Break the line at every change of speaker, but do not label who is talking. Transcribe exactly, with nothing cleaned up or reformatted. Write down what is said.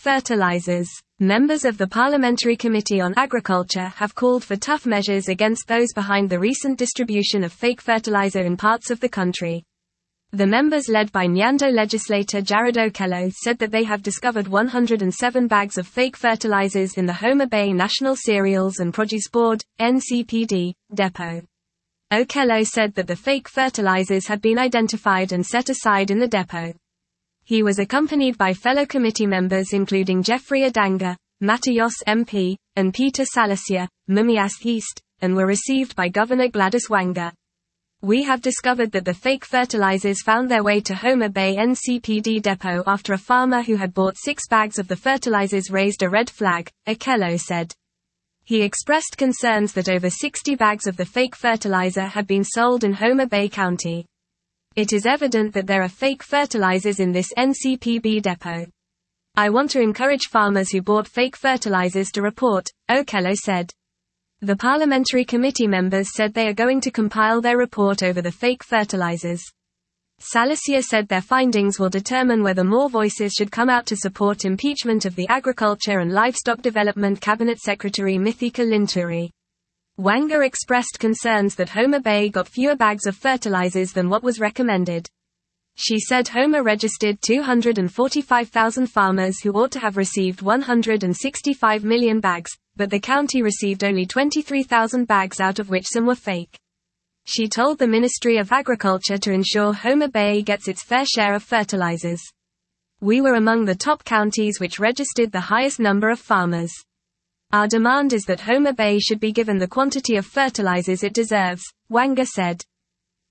fertilizers. Members of the Parliamentary Committee on Agriculture have called for tough measures against those behind the recent distribution of fake fertilizer in parts of the country. The members led by Nyando legislator Jared Okello said that they have discovered one hundred seven bags of fake fertilizers in the Homer Bay National Cereals and Produce Board, N C P D, depot. Okello said that the fake fertilizers had been identified and set aside in the depot. He was accompanied by fellow committee members including Jeffrey Adanga, Matayos M P, and Peter Salasier, Mumias East, and were received by Governor Gladys Wanga. We have discovered that the fake fertilizers found their way to Homer Bay N C P D depot after a farmer who had bought six bags of the fertilizers raised a red flag, Okello said. He expressed concerns that over sixty bags of the fake fertilizer had been sold in Homer Bay County. It is evident that there are fake fertilizers in this N C P D depot. I want to encourage farmers who bought fake fertilizers to report, Okello said. The parliamentary committee members said they are going to compile their report over the fake fertilizers. Salasier said their findings will determine whether more voices should come out to support impeachment of the Agriculture and Livestock Development Cabinet Secretary Mithika Linturi. Wanga expressed concerns that Homer Bay got fewer bags of fertilizers than what was recommended. She said Homer registered two hundred forty-five thousand farmers who ought to have received one hundred sixty-five million bags, but the county received only twenty-three thousand bags, out of which some were fake. She told the Ministry of Agriculture to ensure Homer Bay gets its fair share of fertilizers. We were among the top counties which registered the highest number of farmers. Our demand is that Homer Bay should be given the quantity of fertilizers it deserves, Wanga said.